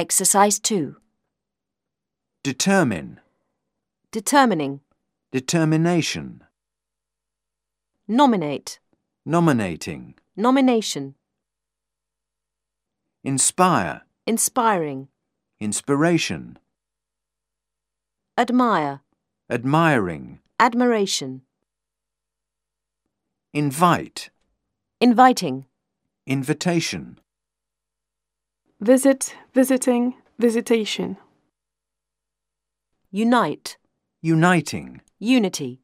Exercise 2. Determine, Determining. determination, Nominate. nominating, Nomination. inspire, Inspiring. inspiration, Admire. admiring, Admiration. invite, Inviting. invitation, Visit, visiting, visitation. Unite. uniting, Unity.